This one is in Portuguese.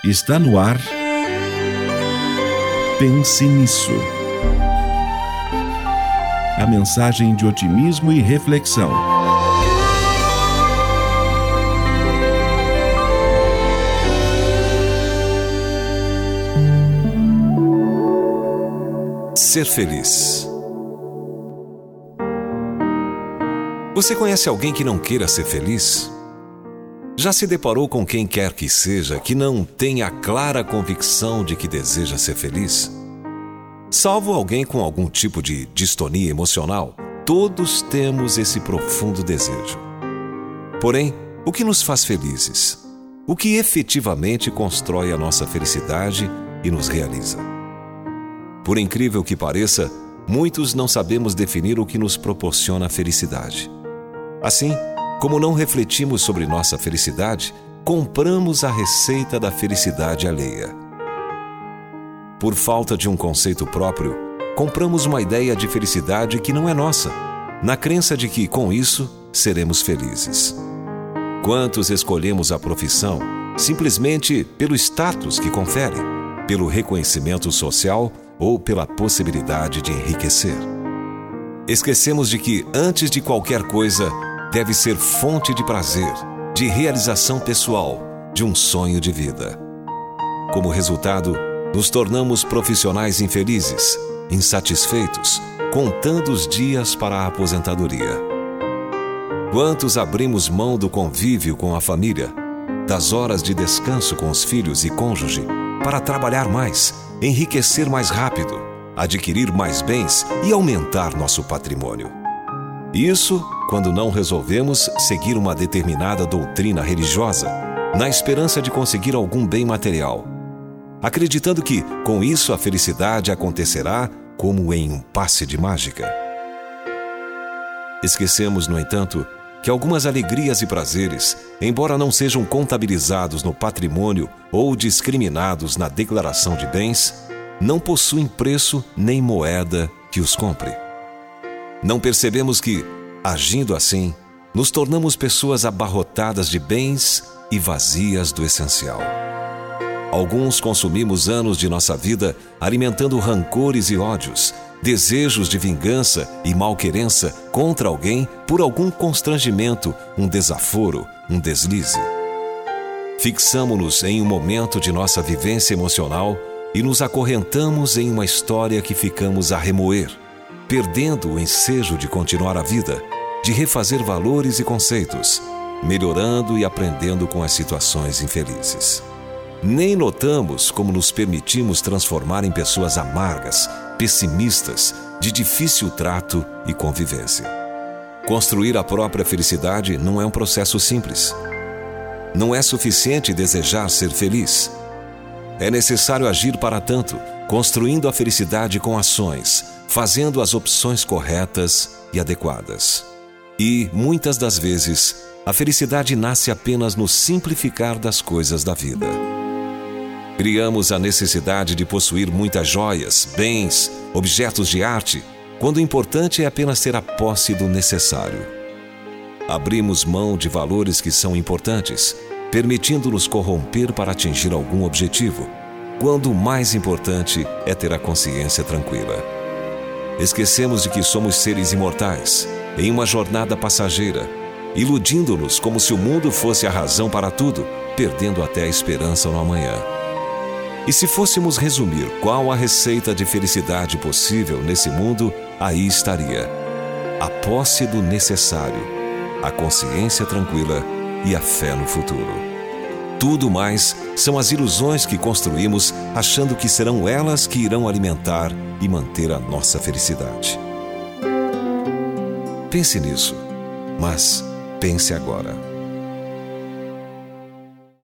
Está no ar. Pense nisso. A mensagem de otimismo e reflexão. Ser feliz. Você conhece alguém que não queira ser feliz? Já se deparou com quem quer que seja que não tenha a clara convicção de que deseja ser feliz? Salvo alguém com algum tipo de distonia emocional, todos temos esse profundo desejo. Porém, o que nos faz felizes? O que efetivamente constrói a nossa felicidade e nos realiza? Por incrível que pareça, muitos não sabemos definir o que nos proporciona a felicidade. Assim, como não refletimos sobre nossa felicidade, compramos a receita da felicidade alheia. Por falta de um conceito próprio, compramos uma ideia de felicidade que não é nossa, na crença de que, com isso, seremos felizes. Quantos escolhemos a profissão simplesmente pelo status que confere, pelo reconhecimento social ou pela possibilidade de enriquecer? Esquecemos de que, antes de qualquer coisa, deve ser fonte de prazer, de realização pessoal, de um sonho de vida. Como resultado, nos tornamos profissionais infelizes, insatisfeitos, contando os dias para a aposentadoria. Quantos abrimos mão do convívio com a família, das horas de descanso com os filhos e cônjuge, para trabalhar mais, enriquecer mais rápido, adquirir mais bens e aumentar nosso patrimônio? Isso quando não resolvemos seguir uma determinada doutrina religiosa, na esperança de conseguir algum bem material, acreditando que, com isso, a felicidade acontecerá como em um passe de mágica. Esquecemos, no entanto, que algumas alegrias e prazeres, embora não sejam contabilizados no patrimônio ou discriminados na declaração de bens, não possuem preço nem moeda que os compre. Não percebemos que, agindo assim, nos tornamos pessoas abarrotadas de bens e vazias do essencial. Alguns consumimos anos de nossa vida alimentando rancores e ódios, desejos de vingança e malquerença contra alguém por algum constrangimento, um desaforo, um deslize. Fixamo-nos em um momento de nossa vivência emocional e nos acorrentamos em uma história que ficamos a remoer, perdendo o ensejo de continuar a vida, de refazer valores e conceitos, melhorando e aprendendo com as situações infelizes. Nem notamos como nos permitimos transformar em pessoas amargas, pessimistas, de difícil trato e convivência. Construir a própria felicidade não é um processo simples. Não é suficiente desejar ser feliz. É necessário agir para tanto, construindo a felicidade com ações, fazendo as opções corretas e adequadas. E, muitas das vezes, a felicidade nasce apenas no simplificar das coisas da vida. Criamos a necessidade de possuir muitas joias, bens, objetos de arte, quando o importante é apenas ter a posse do necessário. Abrimos mão de valores que são importantes, permitindo-nos corromper para atingir algum objetivo, quando o mais importante é ter a consciência tranquila. Esquecemos de que somos seres imortais, em uma jornada passageira, iludindo-nos como se o mundo fosse a razão para tudo, perdendo até a esperança no amanhã. E se fôssemos resumir qual a receita de felicidade possível nesse mundo, aí estaria: a posse do necessário, a consciência tranquila e a fé no futuro. Tudo mais são as ilusões que construímos achando que serão elas que irão alimentar e manter a nossa felicidade. Pense nisso, mas pense agora.